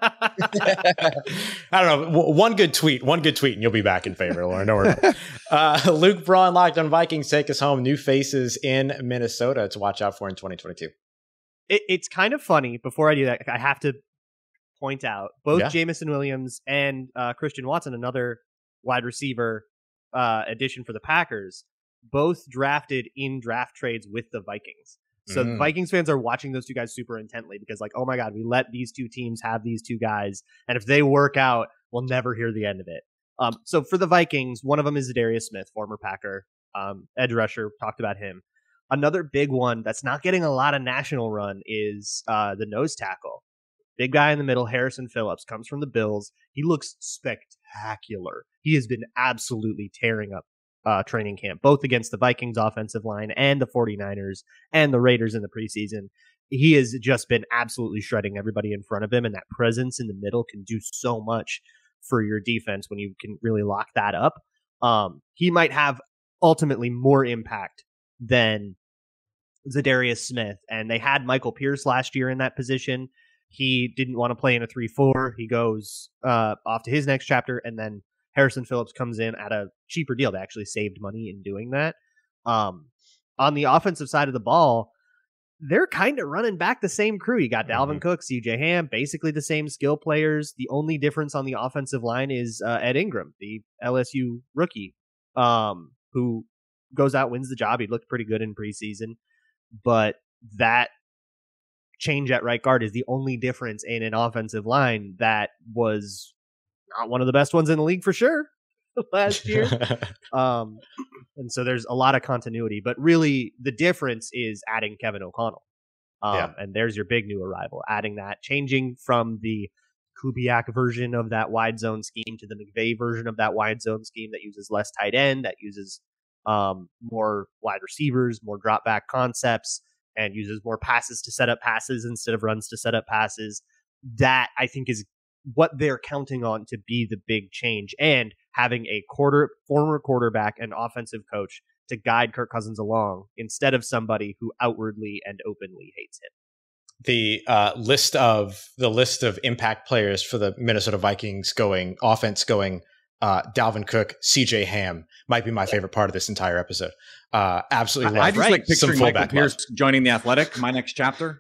I don't know. One good tweet, and you'll be back in favor, Lauren. Don't worry. Luke Braun, Locked on Vikings, take us home. New faces in Minnesota to watch out for in 2022. It's kind of funny. Before I do that, I have to point out both Jameson Williams and Christian Watson, another wide receiver addition for the Packers, both drafted in draft trades with the Vikings. So the Vikings fans are watching those two guys super intently because, like, oh my God, we let these two teams have these two guys. And if they work out, we'll never hear the end of it. So for the Vikings, one of them is Zadarius Smith, former Packer, edge rusher, talked about him. Another big one that's not getting a lot of national run is the nose tackle. Big guy in the middle, Harrison Phillips, comes from the Bills. He looks spectacular. He has been absolutely tearing up training camp, both against the Vikings offensive line and the 49ers and the Raiders in the preseason. He has just been absolutely shredding everybody in front of him, and that presence in the middle can do so much for your defense when you can really lock that up. He might have ultimately more impact than Zadarius Smith, and they had Michael Pierce last year in that position. He didn't want to play in a 3-4. He goes off to his next chapter, and then Harrison Phillips comes in at a cheaper deal. They actually saved money in doing that. On the offensive side of the ball, they're kind of running back the same crew. You got Dalvin Cook, CJ Ham, basically the same skill players. The only difference on the offensive line is Ed Ingram, the LSU rookie, who goes out, wins the job. He looked pretty good in preseason, but that change at right guard is the only difference in an offensive line that was not one of the best ones in the league for sure. last year. And so there's a lot of continuity, but really the difference is adding Kevin O'Connell. And there's your big new arrival, adding that, changing from the Kubiak version of that wide zone scheme to the McVay version of that wide zone scheme that uses less tight end, that uses more wide receivers, more drop back concepts, and uses more passes to set up passes instead of runs to set up passes. That I think is what they're counting on to be the big change, and having a former quarterback and offensive coach to guide Kirk Cousins along instead of somebody who outwardly and openly hates him. The list of impact players for the Minnesota Vikings offense going Dalvin Cook, CJ Ham might be my favorite part of this entire episode. Absolutely love. I just like picturing Michael Pierce love. joining the Athletic. My next chapter.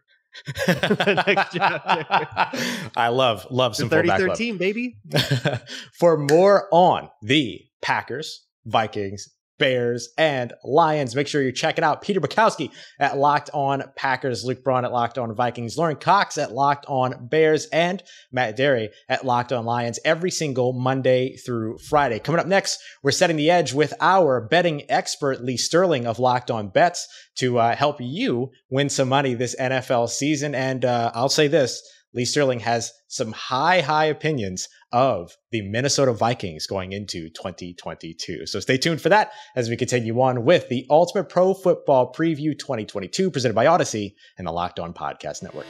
I love some the fullback 30-13, baby. For more on the Packers, Vikings, Bears, and Lions, make sure you're checking out Peter Bukowski at Locked On Packers, Luke Braun at Locked On Vikings, Lauren Cox at Locked On Bears, and Matt Derry at Locked On Lions every single Monday through Friday. Coming up next, we're setting the edge with our betting expert, Lee Sterling of Locked On Bets, to help you win some money this NFL season. And I'll say this, Lee Sterling has some high opinions of the Minnesota Vikings going into 2022. So stay tuned for that as we continue on with the Ultimate Pro Football Preview 2022 presented by Odyssey and the Locked On Podcast Network.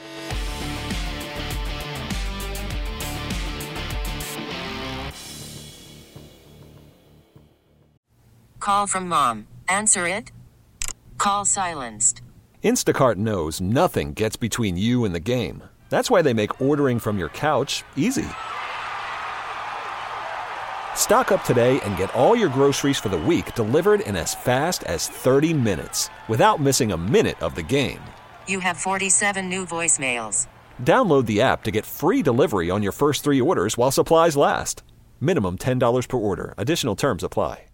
Call from mom. Answer it. Call silenced. Instacart knows nothing gets between you and the game. That's why they make ordering from your couch easy. Stock up today and get all your groceries for the week delivered in as fast as 30 minutes without missing a minute of the game. You have 47 new voicemails. Download the app to get free delivery on your first 3 orders while supplies last. Minimum $10 per order. Additional terms apply.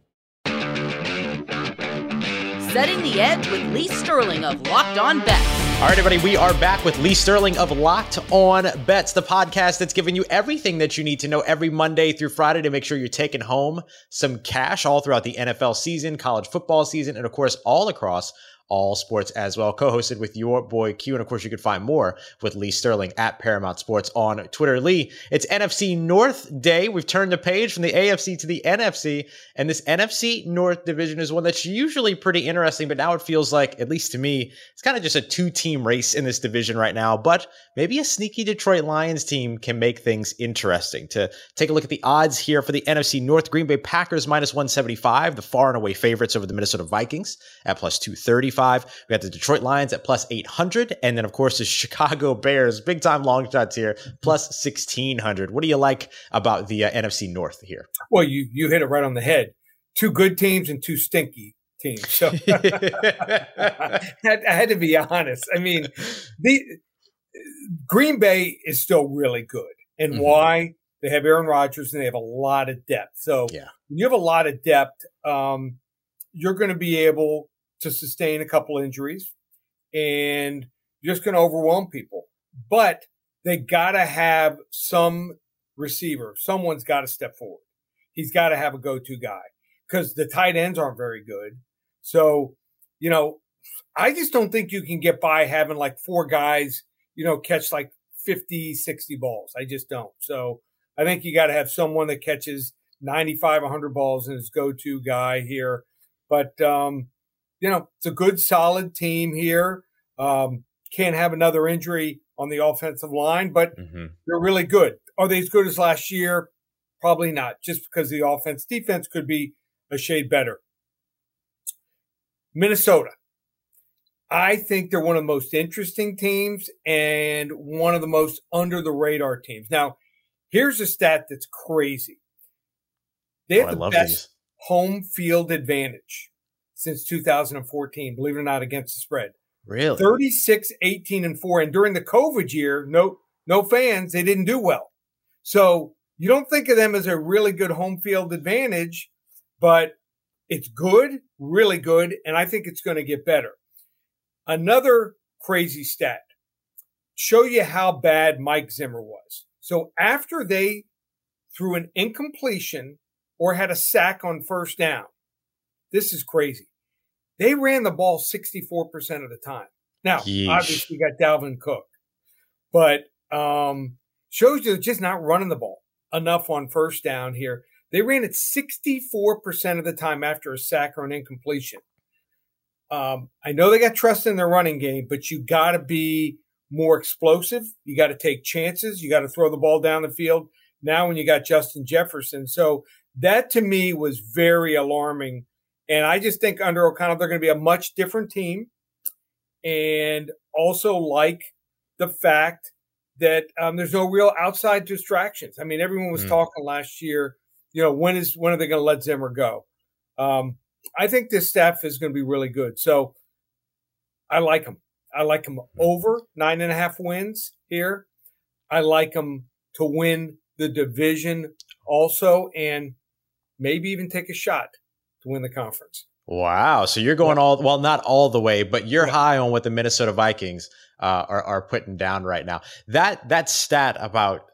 Setting the Edge with Lee Sterling of Locked On Bets. All right, everybody, we are back with Lee Sterling of Locked On Bets, the podcast that's giving you everything that you need to know every Monday through Friday to make sure you're taking home some cash all throughout the NFL season, college football season, and of course, all across all sports as well. Co-hosted with your boy Q. And of course, you can find more with Lee Sterling at Paramount Sports on Twitter. Lee, it's NFC North Day. We've turned the page from the AFC to the NFC. And this NFC North division is one that's usually pretty interesting. But now it feels like, at least to me, it's kind of just a 2-team race in this division right now. But maybe a sneaky Detroit Lions team can make things interesting. To take a look at the odds here for the NFC North, Green Bay Packers -175, the far and away favorites over the Minnesota Vikings at +235. We got the Detroit Lions at +800. And then, of course, the Chicago Bears, big time long shots here, +1600. What do you like about the NFC North here? Well, you hit it right on the head. 2 good teams and 2 stinky teams. So I had to be honest. I mean, the Green Bay is still really good. And why? They have Aaron Rodgers and they have a lot of depth. So when you have a lot of depth, you're going to be able to sustain a couple injuries and you're just going to overwhelm people. But they got to have some receiver. Someone's got to step forward. He's got to have a go-to guy because the tight ends aren't very good. So, I just don't think you can get by having like 4 guys, catch like 50, 60 balls. I just don't. So I think you got to have someone that catches 95, 100 balls and is go-to guy here. But, it's a good, solid team here. Can't have another injury on the offensive line, but they're really good. Are they as good as last year? Probably not, just because the offense. Defense could be a shade better. Minnesota. I think they're one of the most interesting teams and one of the most under-the-radar teams. Now, here's a stat that's crazy. They have the best home field advantage since 2014, believe it or not, against the spread. Really? 36-18-4. And during the COVID year, no fans, they didn't do well. So you don't think of them as a really good home field advantage, but it's good, really good, and I think it's going to get better. Another crazy stat, show you how bad Mike Zimmer was. So after they threw an incompletion or had a sack on first down. This is crazy. They ran the ball 64% of the time. Now, obviously, you got Dalvin Cook, but shows you they're just not running the ball enough on first down here. They ran it 64% of the time after a sack or an incompletion. I know they got trust in their running game, but you got to be more explosive. You got to take chances. You got to throw the ball down the field. Now when you got Justin Jefferson. So that to me was very alarming. And I just think under O'Connell, they're going to be a much different team. And also like the fact that there's no real outside distractions. I mean, everyone was talking last year, when are they going to let Zimmer go? I think this staff is going to be really good. So I like them. I like them over 9.5 wins here. I like them to win the division also, and maybe even take a shot to win the conference. Wow. So you're going not all the way, but you're high on what the Minnesota Vikings are putting down right now. That stat about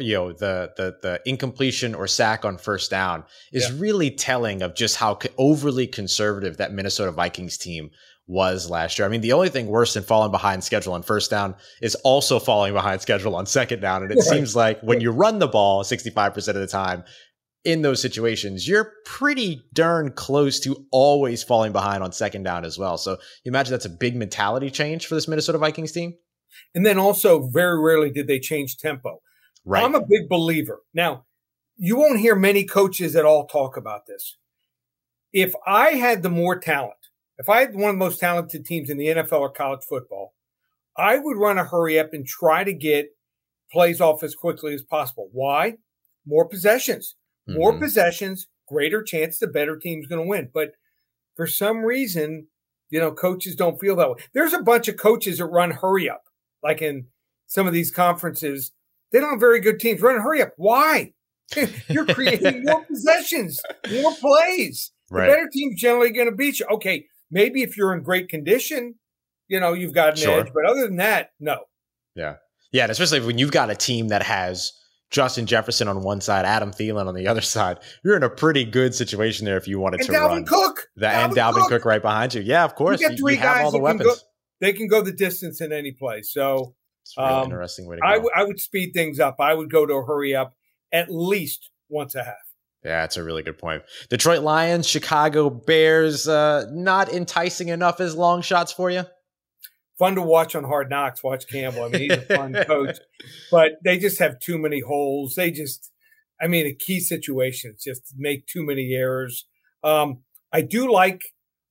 the incompletion or sack on first down is really telling of just how overly conservative that Minnesota Vikings team was last year. I mean, the only thing worse than falling behind schedule on first down is also falling behind schedule on second down. And it seems like when you run the ball 65% of the time in those situations, you're pretty darn close to always falling behind on second down as well. So you imagine that's a big mentality change for this Minnesota Vikings team. And then also very rarely did they change tempo. Right. I'm a big believer. Now, you won't hear many coaches at all talk about this. If I had the more talent, if I had one of the most talented teams in the NFL or college football, I would run a hurry up and try to get plays off as quickly as possible. Why? More possessions. More possessions, greater chance the better team's going to win. But for some reason, coaches don't feel that way. There's a bunch of coaches that run hurry up, like in some of these conferences. They don't have very good teams. Run a hurry up. Why? You're creating more possessions, more plays. Right. The better team's generally going to beat you. Okay, maybe if you're in great condition, you've got an edge. But other than that, no. Yeah. Yeah, and especially when you've got a team that has Justin Jefferson on one side, Adam Thielen on the other side, you're in a pretty good situation there if you wanted to run. Dalvin Cook right behind you. Yeah, of course. You got three guys have all the weapons. They can go the distance in any place. So it's a really interesting way to go. I would speed things up. I would go to a hurry up at least once a half. Yeah, that's a really good point. Detroit Lions, Chicago Bears, not enticing enough as long shots for you? Fun to watch on Hard Knocks, watch Campbell. I mean, he's a fun coach, but they just have too many holes. A key situations just make too many errors. I do like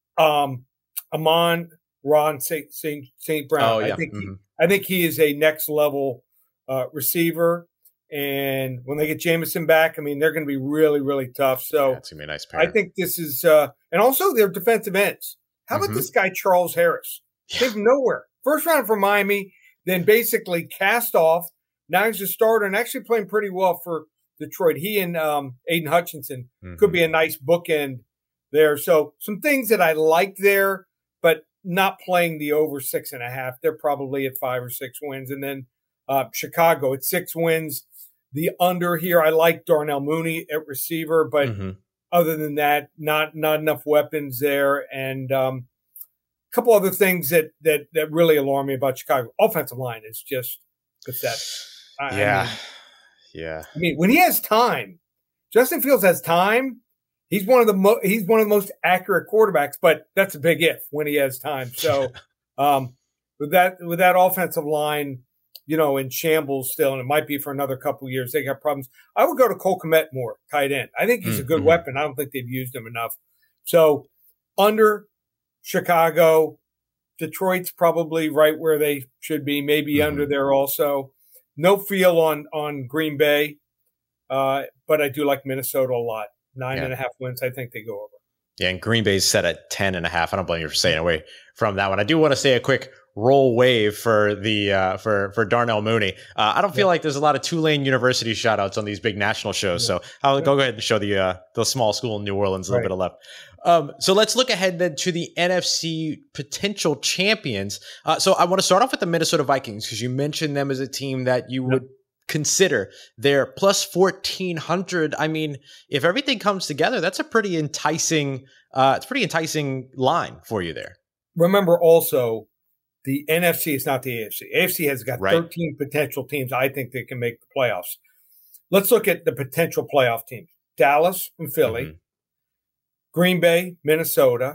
Amon-Ra St. Brown. Oh, yeah. I think he is a next level receiver. And when they get Jameson back, they're going to be really, really tough. So that's going to be a nice pair. I think this is, and also their defensive ends. How about this guy, Charles Harris? Came from nowhere. First round for Miami, then basically cast off. Now he's a starter and actually playing pretty well for Detroit. He and Aiden Hutchinson could be a nice bookend there. So some things that I like there, but not playing the over 6.5. They're probably at 5 or 6 wins. And then Chicago at 6 wins. The under here, I like Darnell Mooney at receiver, but other than that, not enough weapons there. And couple other things that really alarm me about Chicago. Offensive line is just pathetic. When he has time, Justin Fields has time. He's one of the most accurate quarterbacks, but that's a big if when he has time. So with that offensive line, in shambles still, and it might be for another couple of years. They got problems. I would go to Cole Kmet more, tight end. I think he's a good weapon. I don't think they've used him enough. So under Chicago, Detroit's probably right where they should be, maybe under there also. No feel on Green Bay, but I do like Minnesota a lot. 9.5 wins, I think they go over. Yeah, and Green Bay's set at 10.5. I don't blame you for staying away from that one. I do want to say a quick roll wave for the for Darnell Mooney. I don't feel like there's a lot of Tulane University shout outs on these big national shows. So I'll go ahead and show the small school in New Orleans a little bit of love. So let's look ahead then to the NFC potential champions. So I want to start off with the Minnesota Vikings because you mentioned them as a team that you would consider. They're plus 1,400. I mean, if everything comes together, that's a pretty enticing line for you there. Remember also, the NFC is not the AFC. AFC has got 13 potential teams I think that can make the playoffs. Let's look at the potential playoff teams. Dallas and Philly, Green Bay, Minnesota.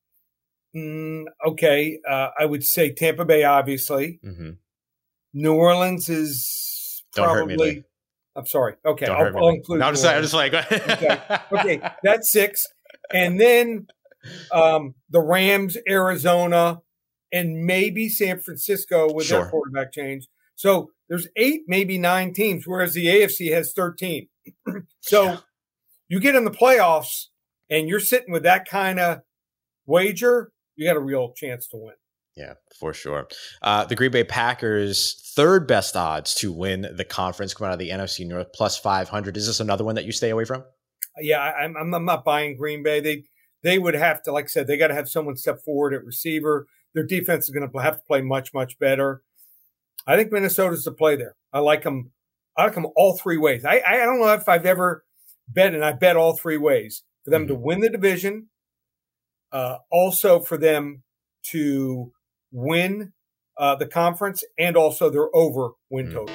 I would say Tampa Bay, obviously. New Orleans is probably. I'm sorry. Okay, I'll include. No, I'm just like. Okay, that's 6, and then the Rams, Arizona, and maybe San Francisco with their quarterback change. So there's 8, maybe 9 teams, whereas the AFC has 13. So you get in the playoffs, and you're sitting with that kind of wager, you got a real chance to win. Yeah, for sure. The Green Bay Packers, third best odds to win the conference, coming out of the NFC North, plus 500. Is this another one that you stay away from? Yeah, I'm not buying Green Bay. They would have to, like I said, they got to have someone step forward at receiver. Their defense is going to have to play much, much better. I think Minnesota's the play there. I like them all 3 ways. I don't know if I've ever bet, and I bet all 3 ways, for them to win the division, also for them to win the conference, and also their over win totals.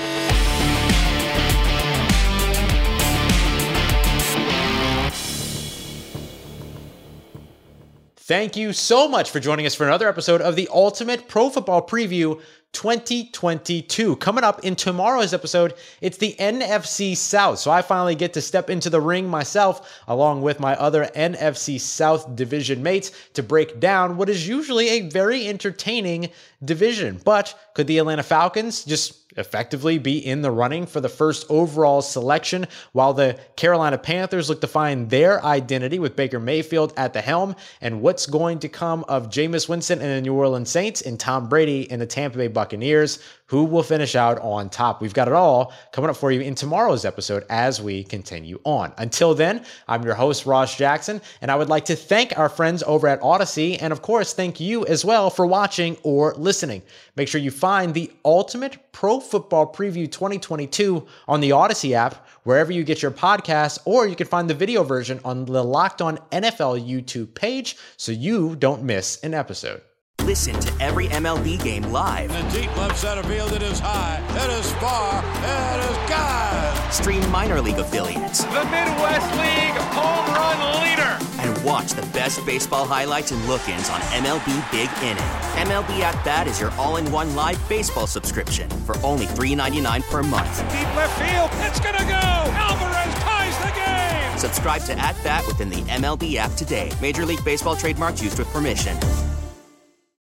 Thank you so much for joining us for another episode of the Ultimate Pro Football Preview 2022. Coming up in tomorrow's episode, it's the NFC South. So I finally get to step into the ring myself, along with my other NFC South division mates, to break down what is usually a very entertaining division. But could the Atlanta Falcons just effectively be in the running for the first overall selection, while the Carolina Panthers look to find their identity with Baker Mayfield at the helm? And what's going to come of Jameis Winston and the New Orleans Saints and Tom Brady and the Tampa Bay Buccaneers? Who will finish out on top? We've got it all coming up for you in tomorrow's episode as we continue on. Until then, I'm your host, Ross Jackson, and I would like to thank our friends over at Odyssey, and of course, thank you as well for watching or listening. Make sure you find the Ultimate Pro Football Preview 2022 on the Odyssey app, wherever you get your podcasts, or you can find the video version on the Locked On NFL YouTube page so you don't miss an episode. Listen to every MLB game live. In the deep left center field, it is high, it is far, it is gone. Stream minor league affiliates. The Midwest League home run leader. And watch the best baseball highlights and look-ins on MLB Big Inning. MLB At Bat is your all-in-one live baseball subscription for only $3.99 per month. Deep left field, it's gonna go. Alvarez ties the game. Subscribe to At Bat within the MLB app today. Major League Baseball trademarks used with permission.